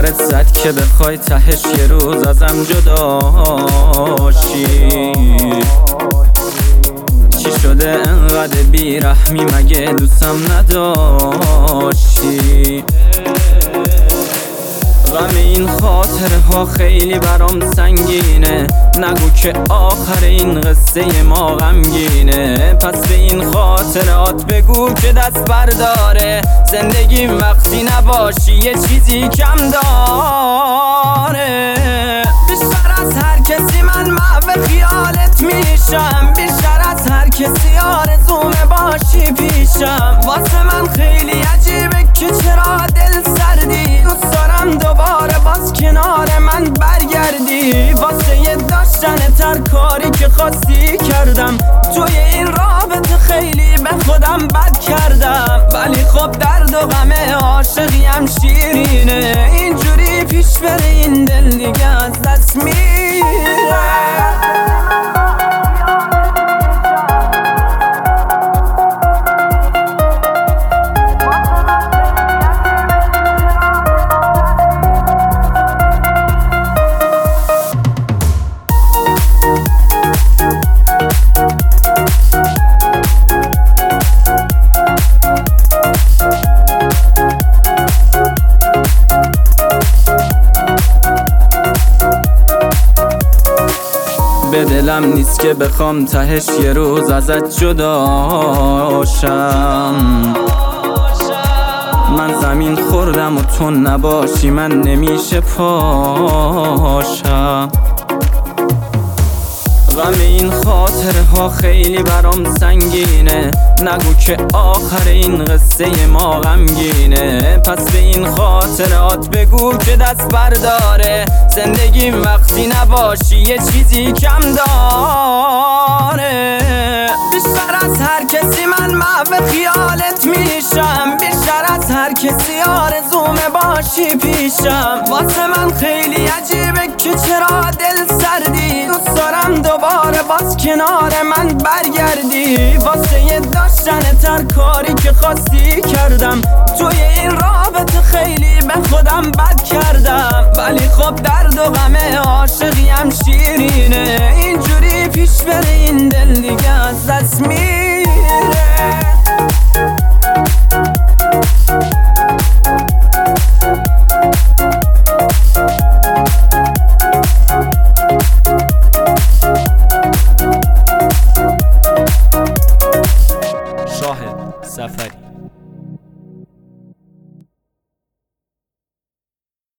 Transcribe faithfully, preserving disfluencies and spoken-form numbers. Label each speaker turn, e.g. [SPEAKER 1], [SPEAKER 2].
[SPEAKER 1] سرت زد که بخوای تهش یه روز ازم جداشی. چی شده انقدر بیرحمی مگه دوستم نداشتی؟ غم این خاطره ها خیلی برام سنگینه، نگو که آخر این قصه ما غمگینه. پس به این خاطرات بگو که دست برداره، زندگیم وقتی نباشی یه چیزی کم داره. بیشتر از هر کسی من محو خیالت میشم، بیشتر از هر کسی آرزومه باشی پیشم. واسه من خیلی عجیبه که چرا دل سردی، دوست دارم دوباره باز کنار من برگردی. واسه یه داشتن تر کاری که خواستی کردم، توی این رابطه خیلی به خودم بد کردم. ولی خب درد و غم عاشقیم شیرینه، اینجوری پیش بره این دل دیگه از دست میره. به دلم نیست که بخوام تهش یه روز ازت جداشم. من زمین خوردم و تو نباشی من نمیشه پاشم. غم این خاطره ها خیلی برام سنگینه، نگو که آخر این قصه ما غمگینه. پس به این خاطرات بگو که دست برداره، زندگیم وقتی نباشی یه چیزی کم داره. بیشتر از هر کسی من محو خیالت میشم، بیشتر از هر کسی آرزومه باشی پیشم. واسه من خیلی عجیبه که چرا دل سردی، دوست دارم دوباره باز کنار من برگردی. واسه یه داشتن تر کاری که خواستی کردم، توی این رابطه خیلی به خودم بد کردم. ولی خب درد و غم عاشقیم شیرینه، اینجوری پیش بره این دل دیگه از دست میره.